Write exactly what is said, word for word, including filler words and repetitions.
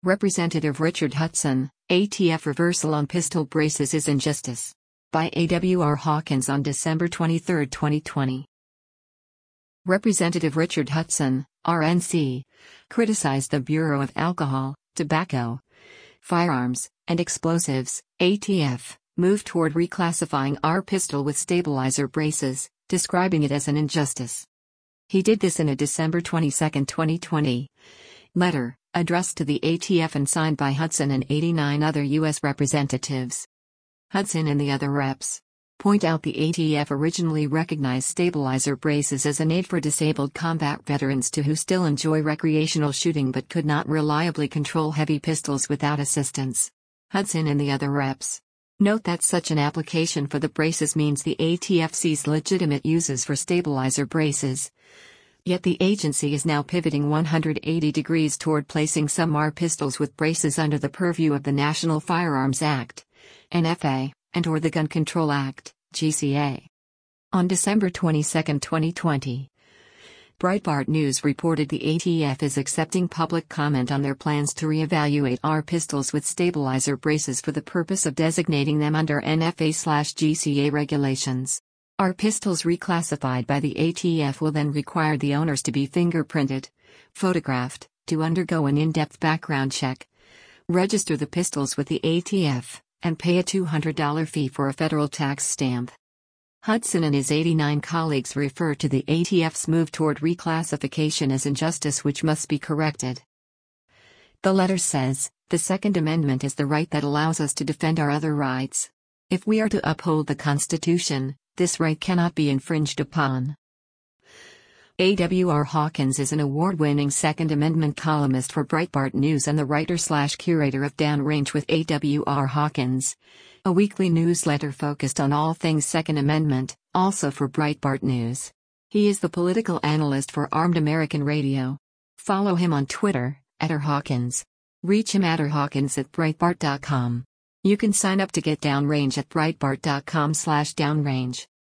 Representative Richard Hudson, A T F reversal on pistol braces is injustice. By A W R Hawkins on December twenty-third, twenty twenty. Representative Richard Hudson, R N C, criticized the Bureau of Alcohol, Tobacco, Firearms, and Explosives, A T F, move toward reclassifying our pistol with stabilizer braces, describing it as an injustice. He did this in a December twenty-second, twenty twenty, letter, addressed to the A T F and signed by Hudson and eighty-nine other U S representatives. Hudson and the other reps point out the A T F originally recognized stabilizer braces as an aid for disabled combat veterans to who still enjoy recreational shooting but could not reliably control heavy pistols without assistance. Hudson and the other reps note that such an application for the braces means the A T F sees legitimate uses for stabilizer braces. Yet the agency is now pivoting one hundred eighty degrees toward placing some A R pistols with braces under the purview of the National Firearms Act, N F A, and or the Gun Control Act, G C A. On December twenty-second, twenty twenty, Breitbart News reported the A T F is accepting public comment on their plans to reevaluate A R pistols with stabilizer braces for the purpose of designating them under N F A/G C A regulations. A R pistols reclassified by the A T F will then require the owners to be fingerprinted, photographed, to undergo an in-depth background check, register the pistols with the A T F, and pay a two hundred dollars fee for a federal tax stamp. Hudson and his eighty-nine colleagues refer to the A T F's move toward reclassification as injustice which must be corrected. The letter says, "The Second Amendment is the right that allows us to defend our other rights. If we are to uphold the Constitution, this right cannot be infringed upon." A W R Hawkins is an award-winning Second Amendment columnist for Breitbart News and the writer-slash-curator of Downrange with A W R Hawkins, a weekly newsletter focused on all things Second Amendment, also for Breitbart News. He is the political analyst for Armed American Radio. Follow him on Twitter, at R Hawkins. Reach him at r hawkins at breitbart dot com. You can sign up to get Downrange at breitbart dot com slash downrange.